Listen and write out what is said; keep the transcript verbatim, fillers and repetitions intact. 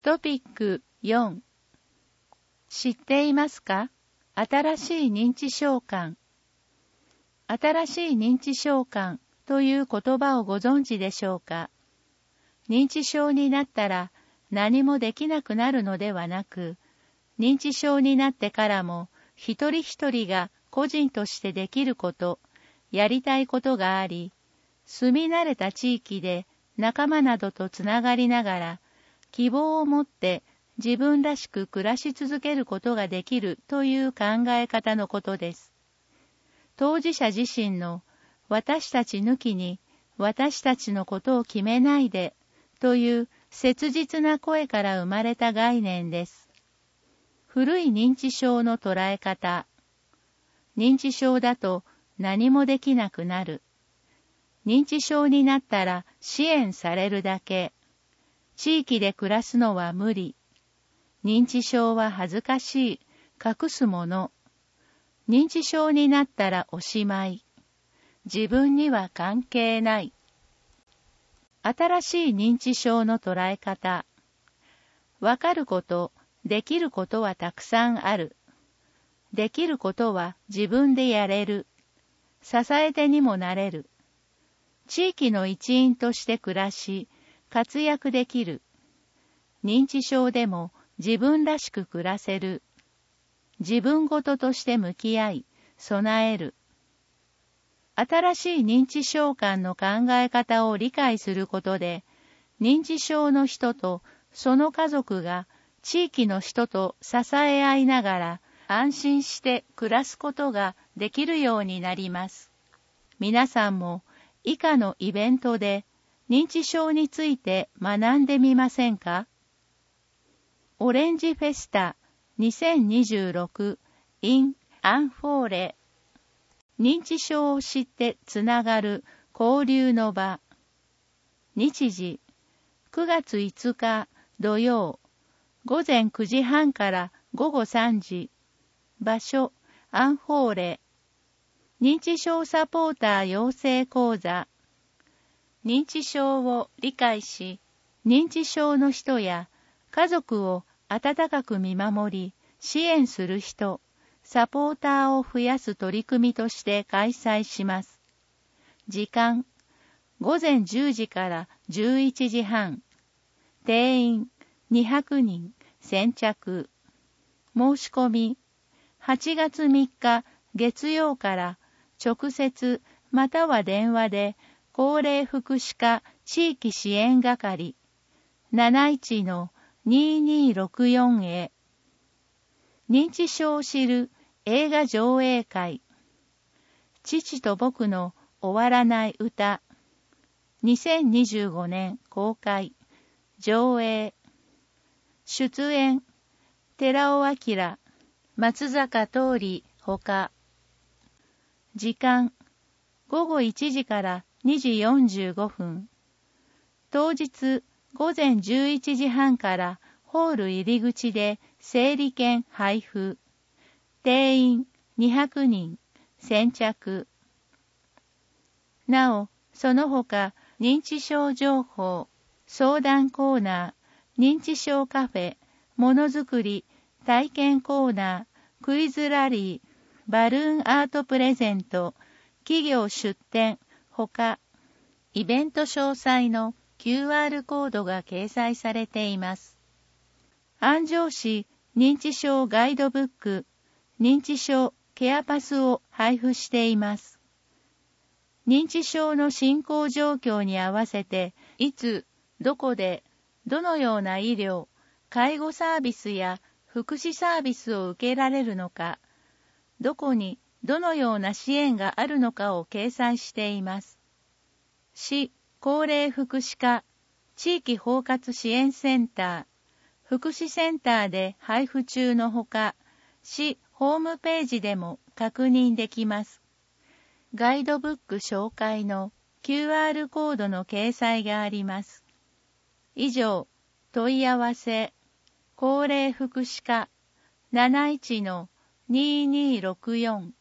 トピックよん。知っていますか？新しい認知症感。新しい認知症感という言葉をご存知でしょうか？認知症になったら何もできなくなるのではなく、認知症になってからも一人一人が個人としてできること、やりたいことがあり、住み慣れた地域で仲間などとつながりながら、希望を持って自分らしく暮らし続けることができるという考え方のことです。当事者自身の私たち抜きに私たちのことを決めないでという切実な声から生まれた概念です。古い認知症の捉え方。認知症だと何もできなくなる。認知症になったら支援されるだけ。地域で暮らすのは無理。認知症は恥ずかしい、隠すもの。認知症になったらおしまい。自分には関係ない。新しい認知症の捉え方。わかること、できることはたくさんある。できることは自分でやれる。支え手にもなれる。地域の一員として暮らし、活躍できる。認知症でも自分らしく暮らせる。自分ごととして向き合い、備える。新しい認知症観の考え方を理解することで、認知症の人とその家族が地域の人と支え合いながら安心して暮らすことができるようになります。皆さんも以下のイベントで認知症について学んでみませんか？オレンジフェスタにせんにじゅうろく in アンフォーレ。認知症を知ってつながる交流の場。日時くがついつか土曜ごぜんくじはんからごごさんじ。場所アンフォーレ。認知症サポーター養成講座。認知症を理解し、認知症の人や家族を温かく見守り、支援する人、サポーターを増やす取り組みとして開催します。時間、ごぜんじゅうじからじゅういちじはん。定員にひゃくにん、先着。申し込み、はちがつみっか月曜から直接または電話で高齢福祉課地域支援係 なないちのにーにーろくよん へ。認知症を知る映画上映会。父と僕の終わらない歌。にせんにじゅうごねん公開。上映。出演。寺尾明、松坂桃李ほか。時間。ごごいちじからにじよんじゅうごふん。当日ごぜんじゅういちじはんからホール入り口で整理券配布。定員にひゃくにん、先着。なお、その他認知症情報、相談コーナー、認知症カフェ、ものづくり、体験コーナー、クイズラリー、バルーンアートプレゼント、企業出展、ほか、イベント詳細の キューアール コードが掲載されています。安城市認知症ガイドブック、認知症ケアパスを配布しています。認知症の進行状況に合わせて、いつ、どこで、どのような医療、介護サービスや福祉サービスを受けられるのか、どこにどのような支援があるのかを掲載しています。市高齢福祉課、地域包括支援センター、福祉センターで配布中のほか、市ホームページでも確認できます。ガイドブック紹介の キューアール コードの掲載があります。以上、問い合わせ、高齢福祉課 なないちのにーにーろくよん